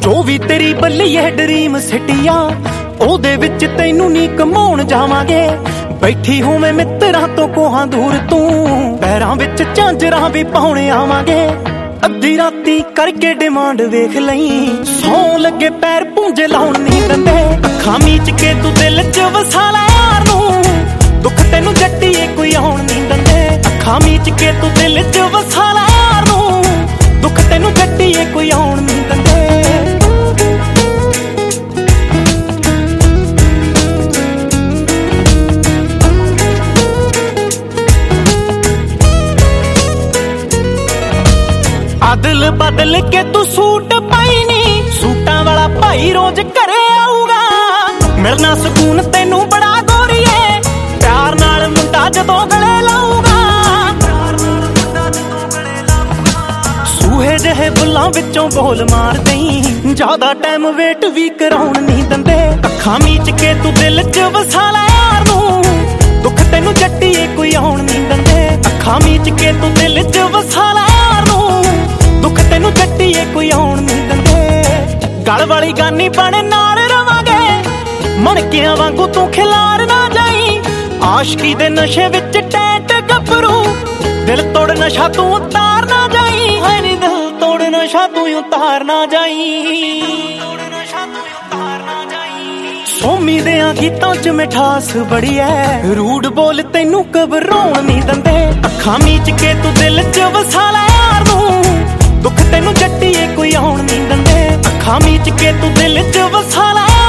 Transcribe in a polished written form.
ਜੋ ਵੀ ਤੇਰੀ ਬੱਲੀ ਹੈ ਡਰੀਮ ਸਿਟੀਆ, ਉਹਦੇ ਵਿੱਚ ਤੈਨੂੰ ਨੀ ਕਮਾਉਣ ਜਾਵਾਂਗੇ। ਬੈਠੀ ਹੋਵੇਂ ਮਿੱਤਰਾਂ ਤੋਂ ਕੋਹਾਂ ਦੂਰ, ਤੂੰ ਪੈਰਾਂ ਵਿੱਚ ਝਾਂਜਰਾਂ ਵੀ ਪਾਉਣ ਆਵਾਂਗੇ। ਅੱਧੀ ਰਾਤੀ ਕਰਕੇ ਡਿਮਾਂਡ ਵੇਖ ਲਈ, ਸੌਂ ਲੱਗੇ ਪੈਰ ਪੂੰਝੇ ਲਾਉਣ ਨਹੀਂ ਦਿੰਦੇ। ਅੱਖਾਂ ਮੀਚ ਕੇ ਤੂੰ ਦਿਲ 'ਚ ਵਸਾ ਲੈ ਯਾਰ ਨੂੰ, ਦੁੱਖ ਤੈਨੂੰ ਜੱਟੀਏ ਕੋਈ ਆਉਣ ਨਹੀਂ ਦਿੰਦੇ। ਅੱਖਾਂ ਮੀਚ ਕੇ ਤੂੰ ਦਿਲ 'ਚ ਵਸਾ ਲੈ ਯਾਰ ਨੂੰ, ਦੁੱਖ ਤੈਨੂੰ ਜੱਟੀਏ ਕੋਈ ਆਉਣ ਨਹੀਂ ਦਿੰਦੇ। ਅਦਲ ਬਦਲ ਕੇ ਤੂੰ ਸੂਟ ਪਾਈ ਨੀ, ਸੂਟਾਂ ਵਾਲਾ ਭਾਈ ਰੋਜ਼ ਘਰੇ ਆਊਗਾ। ਮਿਲਣਾ ਸਕੂਨ ਤੈਨੂੰ ਬੜਾ ਗੋਰੀਏ, ਪਿਆਰ ਨਾਲ ਮੁੰਡਾ ਜਦੋਂ ਗਲੇ ਲਾਊਗਾ। ਸੂਹੇ ਜਿਹੇ ਬੁੱਲਾਂ ਵਿੱਚੋਂ ਬੋਲ ਮਾਰ ਦਈ, ਜ਼ਿਆਦਾ ਟਾਈਮ ਵੇਟ ਵੀ ਕਰਾਉਣ ਨਹੀਂ ਦਿੰਦੇ। ਅੱਖਾਂ ਮੀਚ ਕੇ ਤੂੰ ਦਿਲ 'ਚ ਵਸਾ ਲੈ ਯਾਰ ਨੂੰ, ਦੁੱਖ ਤੈਨੂੰ ਜੱਟੀਏ ਕੋਈ ਆਉਣ ਨਹੀਂ ਦਿੰਦੇ। ਅੱਖਾਂ ਮੀਚ ਕੇ ਤੂੰ ਦਿਲ 'ਚ ਵਸਾ ਲੈ ਯਾਰ ਨੂੰ, ਦੁੱਖ ਤੈਨੂੰ ਜੱਟੀਏ ਕੋਈ ਆਉਣ ਨਹੀਂ ਦਿੰਦੇ। ਗਲ ਵਾਲੀ ਗਾਨੀ ਬਣੇ ਨਾਲ ਰਵਾਂਗੇ, ਮਣਕਿਆਂ ਵਾਂਗੂ ਤੂੰ ਖਿਲਾਰ ਨਾ ਜਾਈ। ਆਸ਼ਕੀ ਦੇ ਨਸ਼ੇ ਵਿੱਚ ਟੈਟ ਗੱਭਰੂ, ਦਿਲ ਤੋੜ ਨਸ਼ਾ ਤੂੰ ਉਤਾਰ ਨਾ ਜਾਈ। ਹਾਏ ਨੀ ਦਿਲ ਤੋੜ ਨਸ਼ਾ ਤੂੰ ਉਤਾਰ ਨਾ ਜਾਈ। ਸੋਮੀ ਦਿਆਂ ਗੀਤਾਂ 'ਚ ਮਿਠਾਸ ਬੜੀ ਐ, ਰੂਡ ਬੋਲ ਤੈਨੂੰ ਘਬਰਾਉਣ ਨਹੀਂ ਦਿੰਦੇ। ਅੱਖਾਂ ਮੀਚ ਕੇ ਤੂੰ ਦਿਲ 'ਚ ਵਸਾ ਲੈ ਯਾਰ ਨੂੰ, ਦੁੱਖ ਤੈਨੂੰ ਜੱਟੀਏ ਕੋਈ ਆਉਣ ਨਹੀਂ ਦਿੰਦੇ। ਅੱਖਾਂ ਮੀਚ ਕੇ ਤੂੰ ਦਿਲ 'ਚ ਵਸਾ ਲੈ